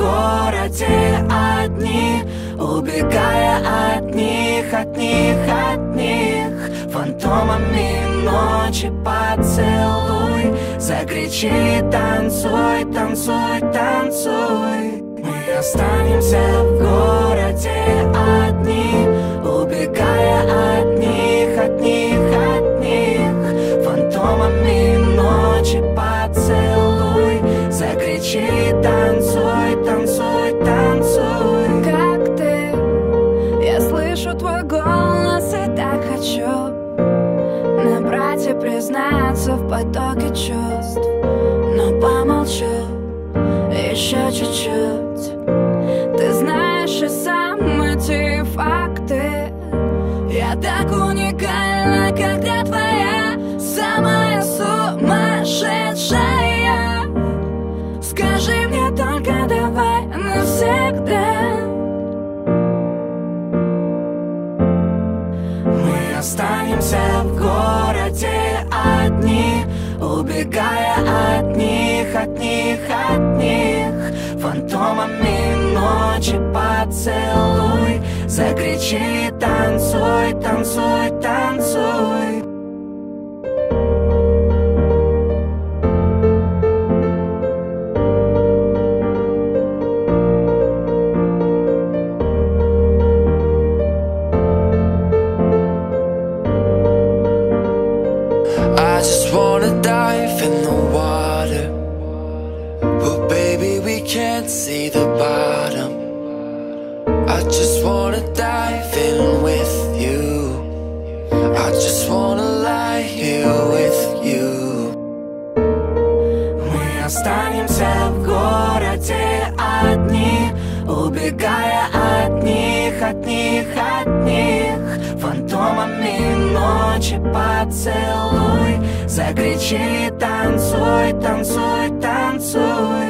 городе одни, убегая от них, от них, от них. Фантомами ночи поцелуй, закричи, танцуй, танцуй, танцуй. Мы останемся в городе одни, убегая от них, от них, от них. Фантомами ночи поцелуй, закричи, танцуй, танцуй, танцуй. Как ты? Я слышу твой голос и так хочу набрать и признаться в потоке чувств, но помолчу еще чуть-чуть. Ты знаешь и сам эти факты. Я так уникальна, когда твоя самая сумасшедшая. Скажи мне только давай навсегда. Мы останемся в городе одни, убегая от них, от них, от них. Фантомами ночи поцелуй, закричи, танцуй, танцуй, танцуй. I just wanna dive in the water, but baby we can't see the bottom. I just wanna dive in with you, I just wanna lie here with you. Мы останемся в городе одни, убегая от них, от них, от них. Фантомами ночи поцелуй, закричи, танцуй, танцуй, танцуй.